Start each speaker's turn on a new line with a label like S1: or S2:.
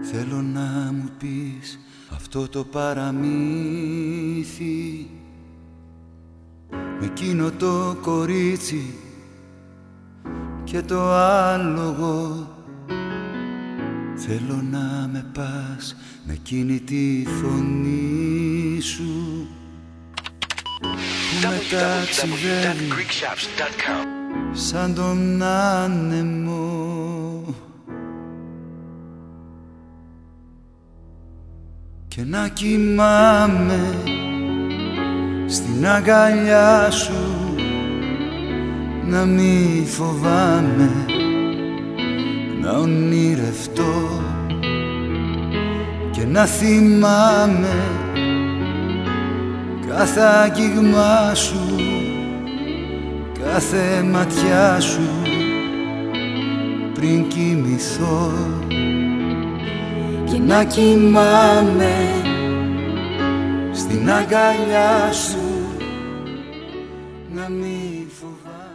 S1: Θέλω να μου πεις αυτό το παραμύθι με εκείνο το κορίτσι και το άλογο. Θέλω να με πας με εκείνη τη φωνή σου που με ταξιδεύει σαν τον άνεμο και να κοιμάμαι στην αγκαλιά σου, να μη φοβάμαι, να ονειρευτώ και να θυμάμαι κάθε αγγίγμα σου, κάθε ματιά σου πριν κοιμηθώ και να κοιμάμαι στην αγκαλιά σου, να μη φοβάμαι.